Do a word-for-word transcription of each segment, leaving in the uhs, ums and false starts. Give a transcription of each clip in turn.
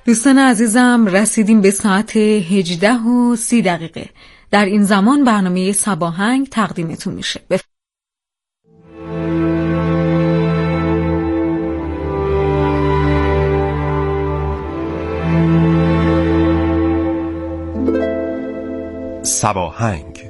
دوستان عزیزم، رسیدیم به ساعت هجده و سی دقیقه. در این زمان برنامه صباهنگ تقدیمتون میشه. بف... صباهنگ.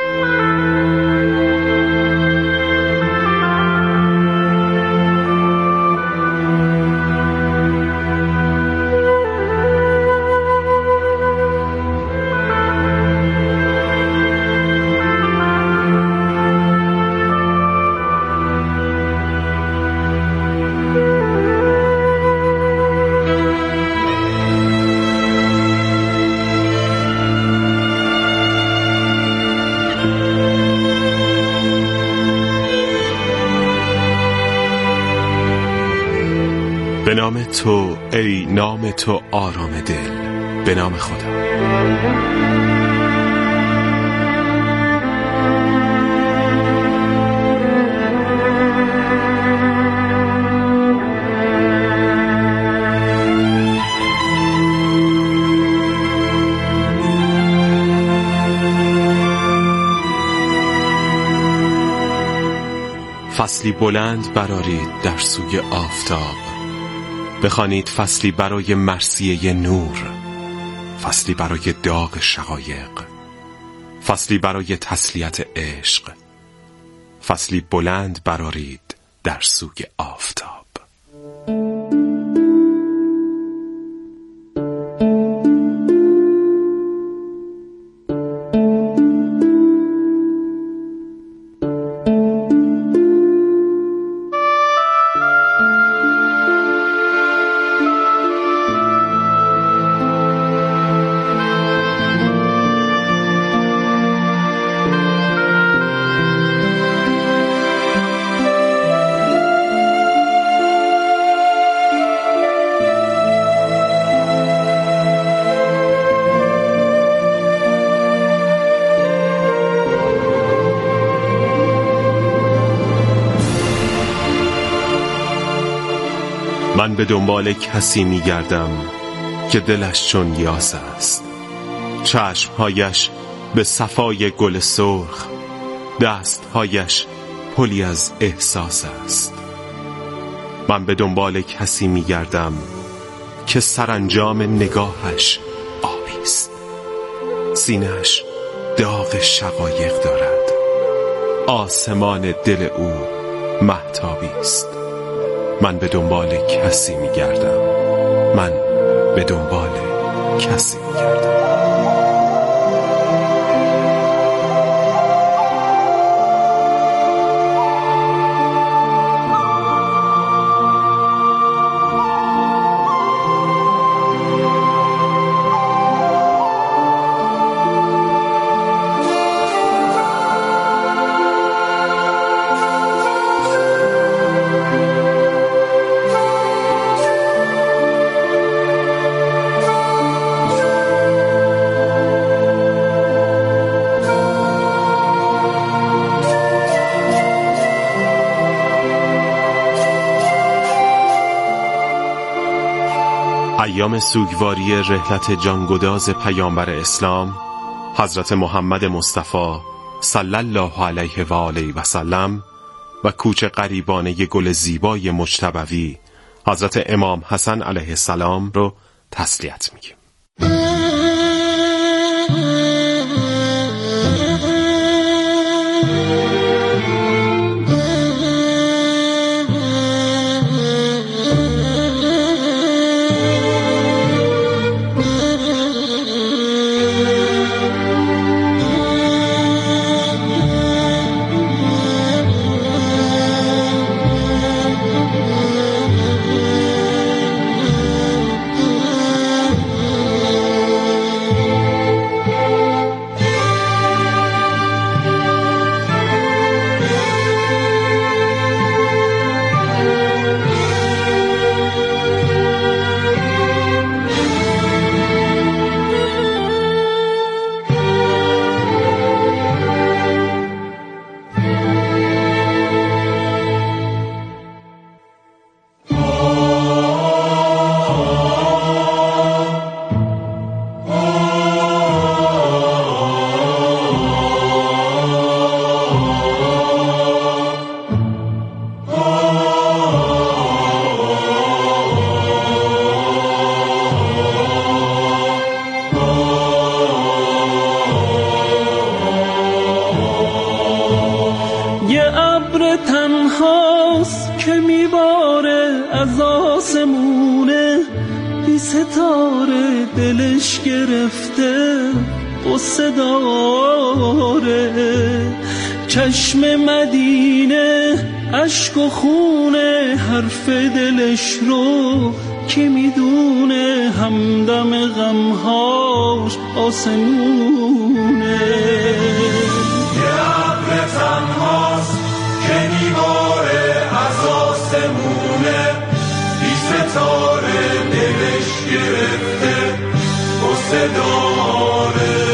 به نام تو ای نام تو آرام دل، به نام خدا. فصلی بلند برآرید در سوی آفتاب، بخوانید فصلی برای مرثیه نور، فصلی برای داغ شقایق، فصلی برای تسلیت عشق، فصلی بلند برآرید در سوی آفتاب. من به دنبال کسی می‌گردم که دلش چون یاس است، چشمهایش به صفای گل سرخ، دستهایش پلی از احساس است. من به دنبال کسی می‌گردم که سرانجام نگاهش آبی است، سینه‌اش داغ شقایق دارد، آسمان دل او مهتابی است. من به دنبال کسی می‌گردم، من به دنبال کسی می‌گردم. ایام سوگواری رحلت جانگداز پیامبر اسلام حضرت محمد مصطفی صلی الله علیه و آله و سلم و کوچ غریبانه گل زیبای مجتبوی حضرت امام حسن علیه السلام رو تسلیت میگیم. ابر تنهاست که میباره از آسمونه، بی ستاره دلش گرفته قصه داره. چشم مدینه اشک و خونه حرف دلش رو کی میدونه، همدم غمهاش آسمونه. یه ابر تنهاست که میباره از آسمونه، بی ستاره دلش گرفته قصه داره.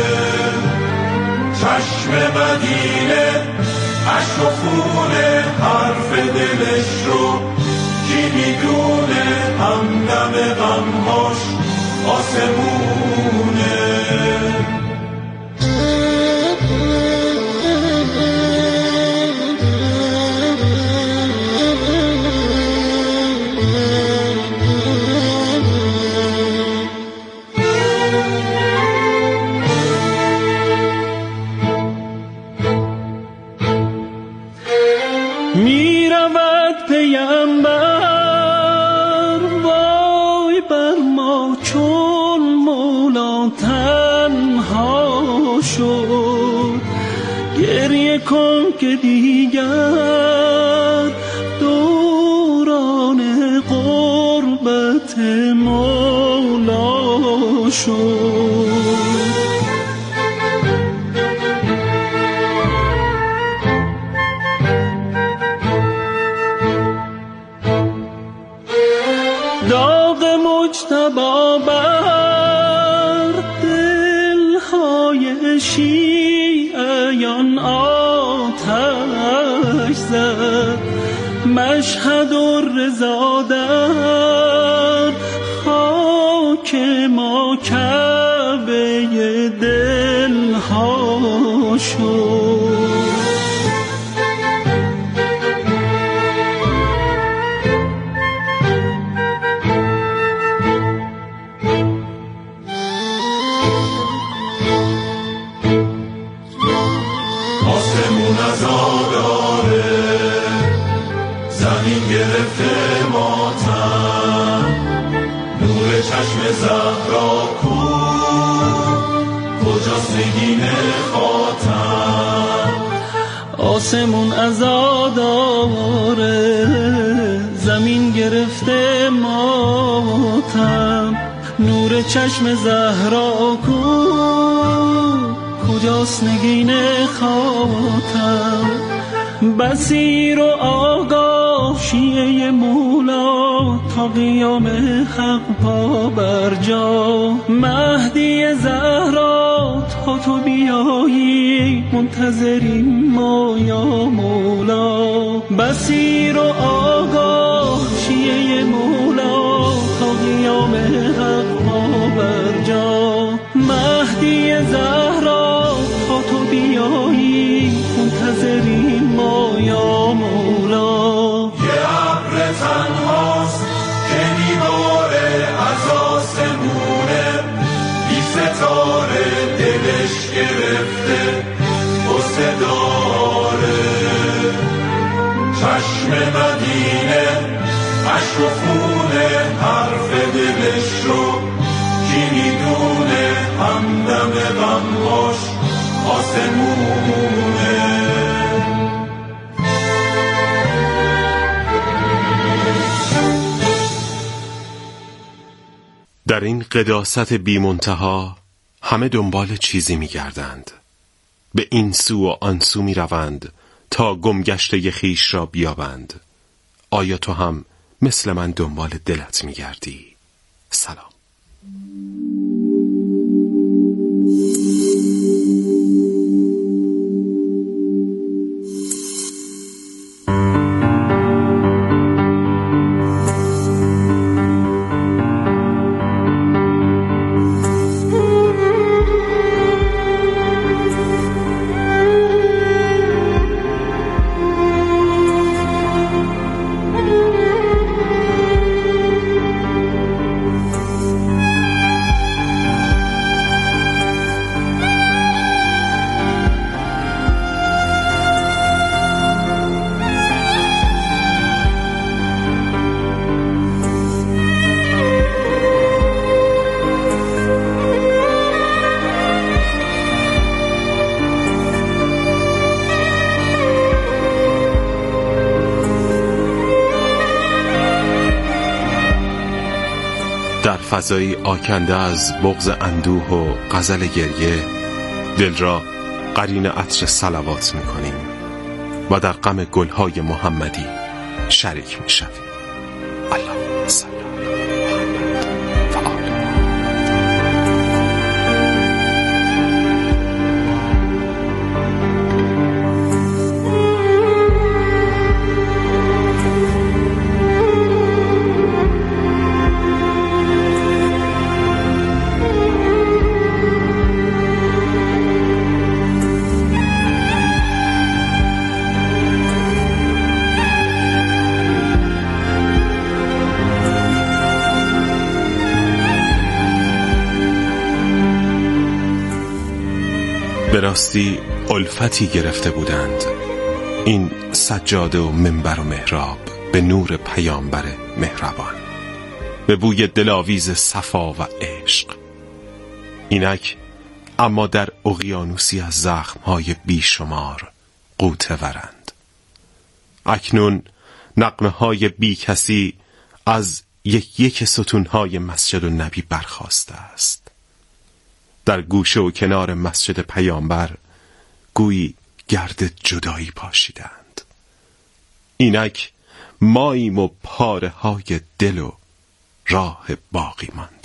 چشم مدینه اشک و خونه حرف دلش رو کی میدونه، همدم غمهاش آسمونه. میرود پیامبر وای بر ما چون مولا تنها شد. گریه کن که دیگر دوران غربت مولا شد. داغ مجتبی بر دلهای شیعیان آتش زد. مشهد و رضا در خاک ما کعبه دلها شد. گرفته ماتم نور چشم زهرا کو، کجاست نگین خاتم. آسمون عزاداره زمین گرفته ماتم، نور چشم زهرا کو، کجاست نگین خاتم. بصیر و آگاه شیعه مولا تا قیام حق پا بر جا. مهدی زهرا تا تو بیایی منتظریم ما یا مولا. بصیر و آگاه شیعه مولا تا قیام حق پا بر جا. مهدی زهرا تا تو بیایی منتظریم ما یا مولا. یه ابر تنهاست که میباره از آسمونه، بی ستاره دلش گرفته قصه داره. چشم مدینه اشک و خونه حرف دلش رو کی میدونه، همدم غمهاش آسمونه. در این قداست بی منتها همه دنبال چیزی می گردند، به این سو و آن سو می روند تا گمگشته خیش را بیابند. آیا تو هم مثل من دنبال دلت می گردی؟ سلام. فضایی آکنده از بغض اندوه و غزل گریه دل را قرین عطر صلوات می‌کنیم و در غم گل‌های محمدی شریک می‌شویم. اللهم صل به راستی الفتی گرفته بودند این سجاده و منبر و محراب به نور پیامبر مهربان، به بوی دلاویز صفا و عشق. اینک اما در اقیانوسی از زخمهای بیشمار غوطه ورند. اکنون نغمه های بی کسی از یک یک ستونهای مسجد النبی برخاسته است. در گوشه و کنار مسجد پیامبر گویی گرد جدایی پاشیدند. اینک ماییم و پاره های دل و راه باقی مانده.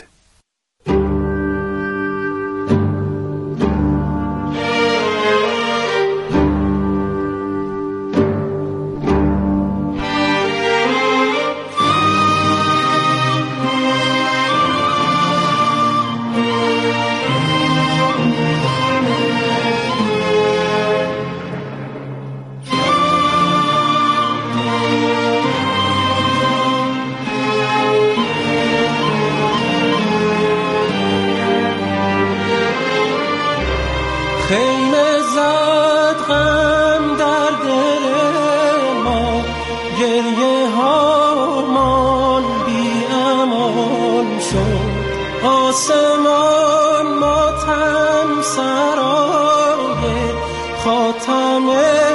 خیمه زد غم در دل ما، گریه ها مان بی امان شد. آسمان ماتم سرای خاتم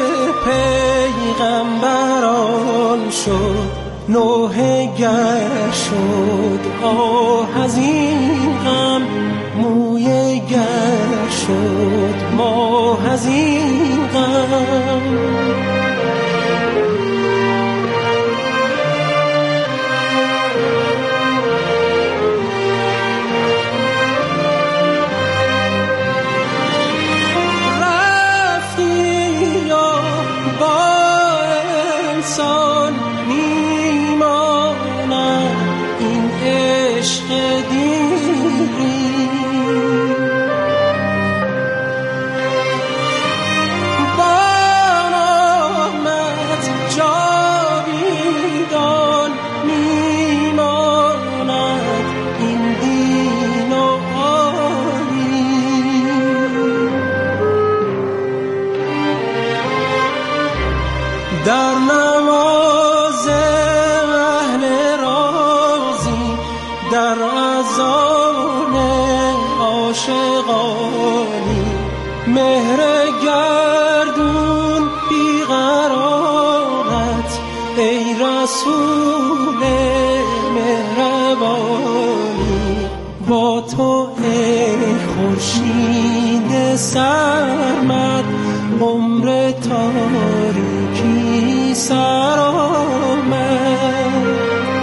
پیغمبران شد. نوحه گر شد آه از این غم، مویه گر شد ماه از این غم. در نماز اهل رازی، در اذان عاشقانی، مهر گردون بیقرارت ای رسول مهربانی. با تو ای خورشید سرمد، عمر تاریکی سر آمد.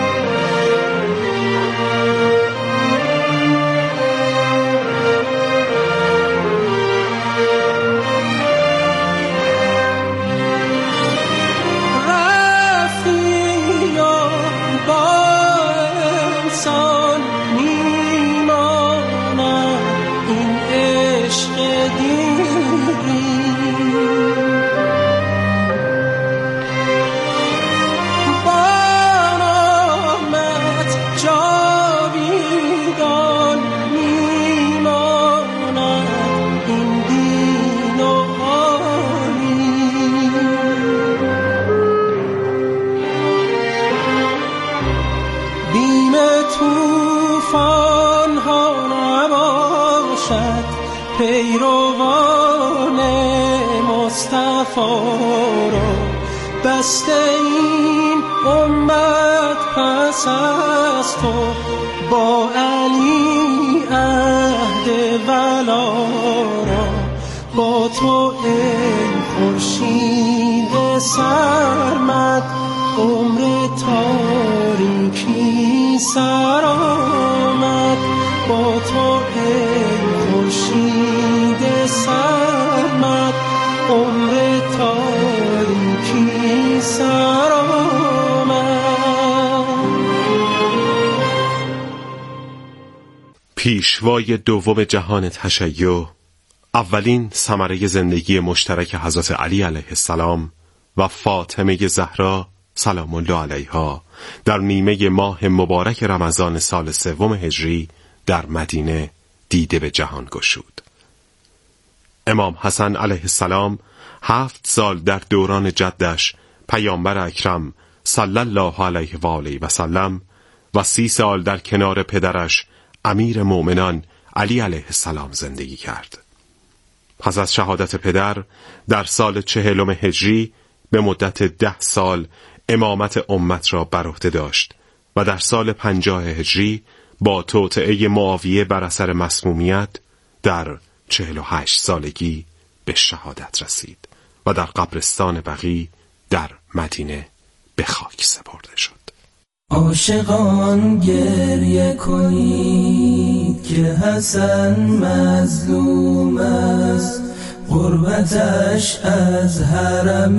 طوفان ها نباشد پیروان مصطفی را، بسته این امت پس از تو با علی عهد ولا را با تو ای خورشید سرمد عمر تاریکی سر آمد با تو ای خورشید سرمد عمر تاریکی سر آمد. پیشوای دوم جهان تشیع، اولین ثمره زندگی مشترک حضرت علی علیه السلام و فاطمه زهرا سلام الله علیها در نیمه ماه مبارک رمضان سال سوم هجری در مدینه دیده به جهان گشود. امام حسن علیه السلام هفت سال در دوران جدش پیامبر اکرم صلی الله علیه و آله و سلم و سی سال در کنار پدرش امیر مومنان علی علیه السلام زندگی کرد. پس از شهادت پدر در سال چهلم هجری به مدت ده سال امامت امت را بر عهده داشت و در سال پنجاه هجری با توطئه معاویه بر اثر مسمومیت در چهل و هشت سالگی به شهادت رسید و در قبرستان بقیع در مدینه به خاک سپرده شد. عاشقان گریه کنید که حسن مظلوم است، غربتش از حرم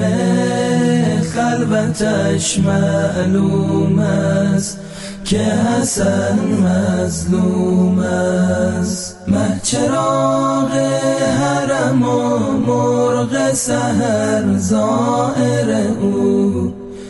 خلوتش معلوم است که حسن مظلوم است. مه چراغ حرم و مرغ سحر زائر او،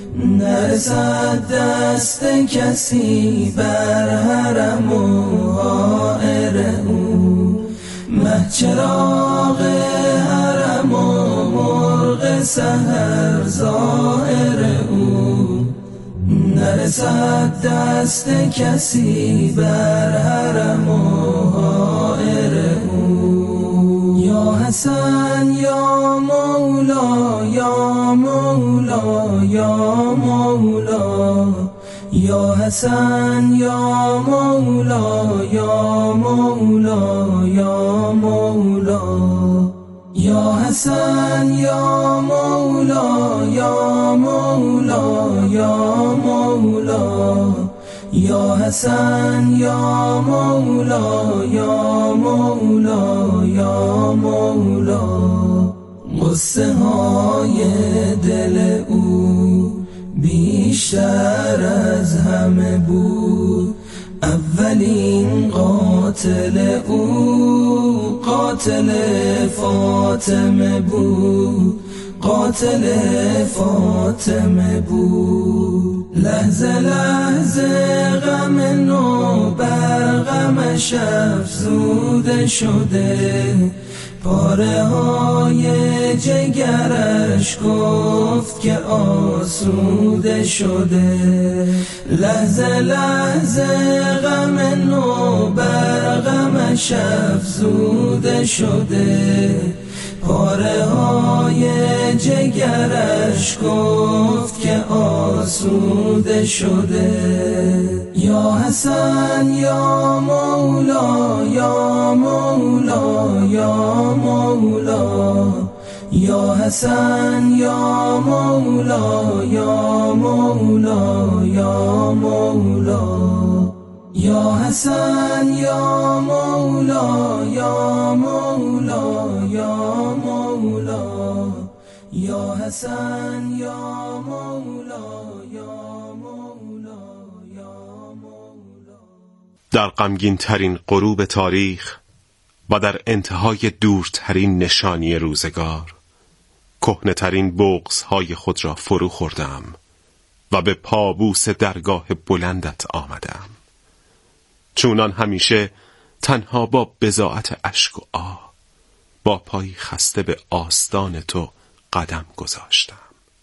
نرسد دست کسی بر حرم و حائر او. مه چراغ حرم و مرغ سحر زائر او، نرسد دست کسی بر حرم و حائر او. یا حسن یا مولا یا مولا یا مولا، یا حسن یا مولا یا مولا یا مولا، یا حسن یا مولا یا مولا یا مولا، یا حسن یا مولا یا مولا یا مولا. قصه های دل او بیشتر از همه بود، اولین قاتل او قاتل فاطمه بود، قاتل فاطمه بود. لحظه لحظه غم نو بر غمش افزوده شده، پاره های جگرش گفت که آسوده شده. لحظه لحظه غم نو بر غمش افزوده شده، پاره های جگرش گفت که آسوده شده. یا حسن یا مولا یا مولا یا مولا، یا حسن یا مولا یا مولا یا مولا، یا حسن یا مولا یا مولا یا مولا، یا حسن یا مولا یا مولا یا مولا. در غمگین ترین غروب تاریخ و در انتهای دورترین نشانی روزگار، کهنه ترین بغض های خود را فرو خوردم و به پابوس درگاه بلندت آمدم. چونان همیشه تنها با بضاعت اشک و آه، با پای خسته به آستان تو قدم گذاشتم.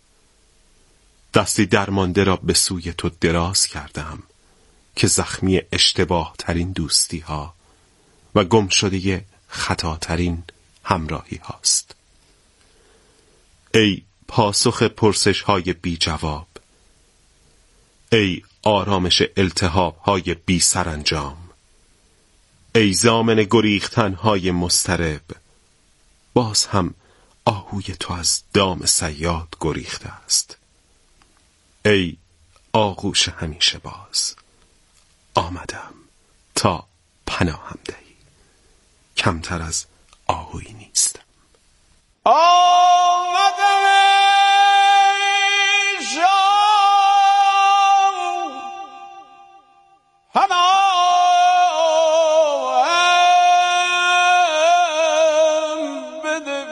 دستی درمانده را به سوی تو دراز کردم که زخمی اشتباه ترین دوستی ها و گم شده خطا ترین همراهی هاست. ای پاسخ پرسش های بی جواب، ای آرامش التهاب های بی سرانجام، ای ضامن گریختن های مضطرب، باز هم آهوی تو از دام صیاد گریخته است. ای آغوش همیشه باز، آمدم تا پناهم دهی، کمتر از آهویی نیستم. آمدم ای شام پناهم بده،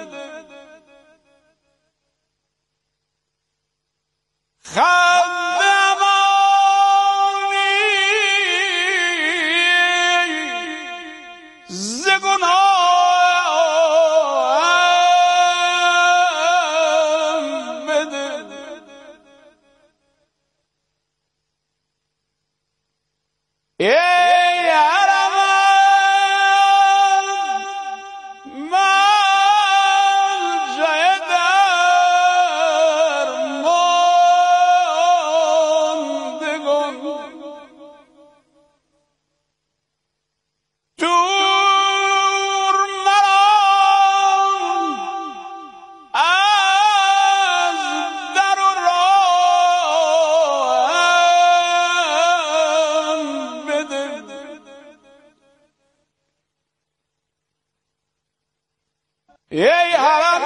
ای حرم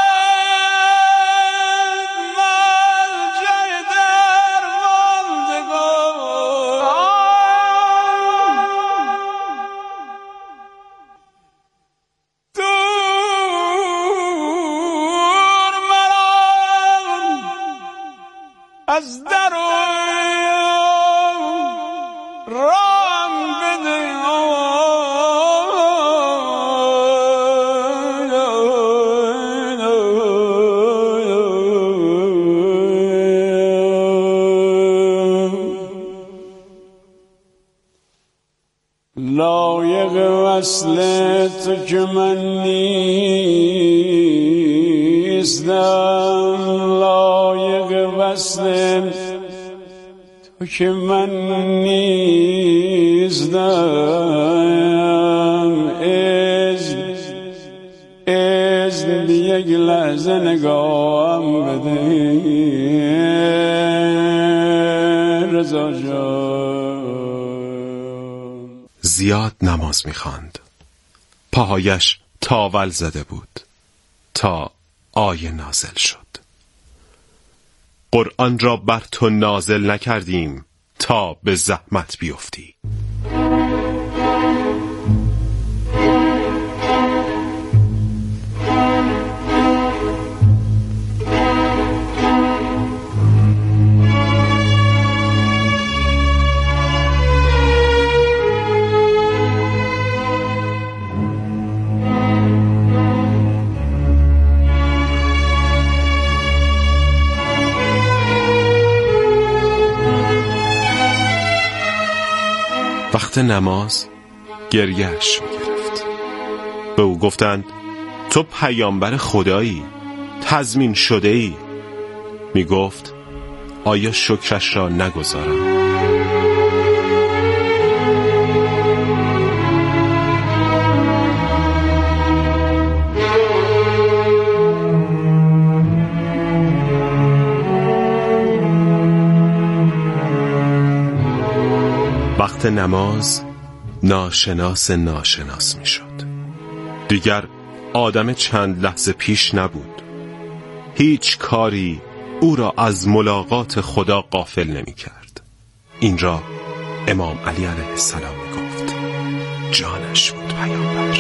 ملجأ درماندگان، دور مران از در و رام بده، لایق وصل تو که من نیستم، لایق وصل تو که من نیستم، اذن اذن یک لحظه نگاهم بده رضا جان. زیاد نماز می‌خواند. پاهایش تاول زده بود تا آیه نازل شد. قرآن را بر تو نازل نکردیم تا به زحمت بیفتی. وقت نماز گریهش می‌گرفت. به او گفتند تو پیامبر خدایی، تضمین شده ای. می گفت آیا شکرش را نگذارم؟ وقت نماز ناشناس ناشناس می شد. دیگر آدم چند لحظه پیش نبود. هیچ کاری او را از ملاقات خدا غافل نمی کرد. این را امام علی علیه السلام می گفت. جانش بود پیامبر.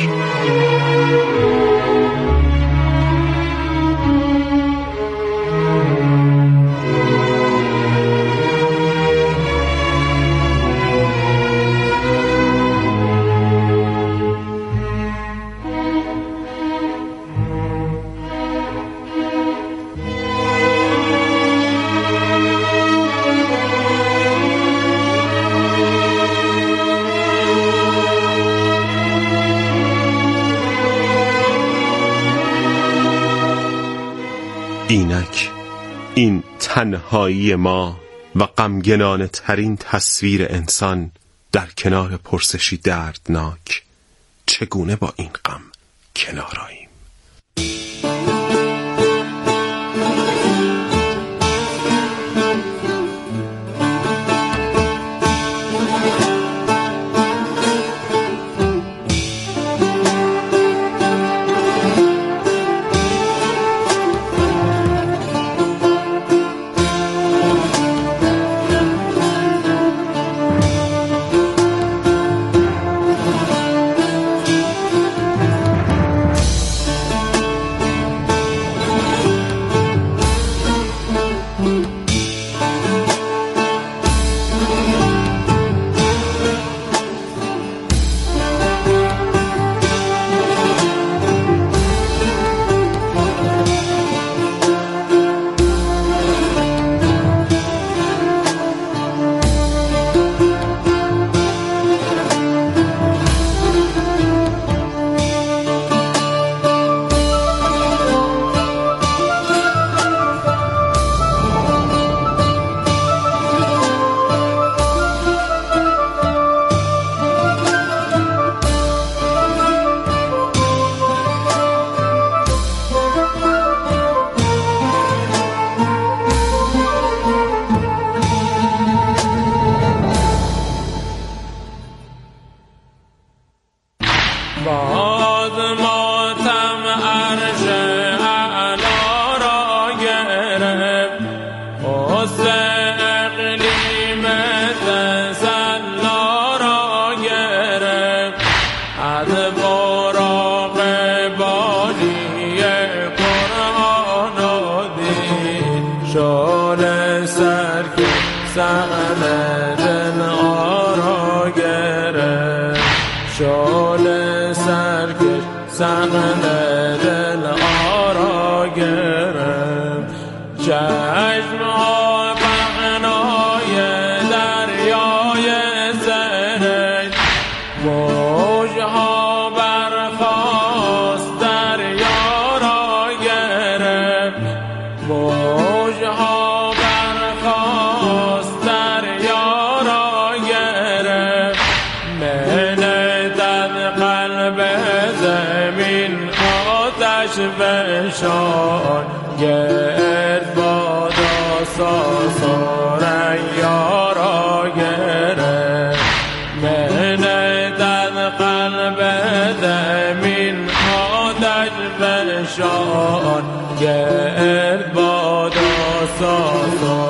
فلک، این تنهایی ما و غمگنانه ترین تصویر انسان در کنار پرسشی دردناک، چگونه با این غم کنار آییم؟ بشان گرد بادا ساسار یارا گره منه قلب زمین آتش بشان گرد بادا ساسار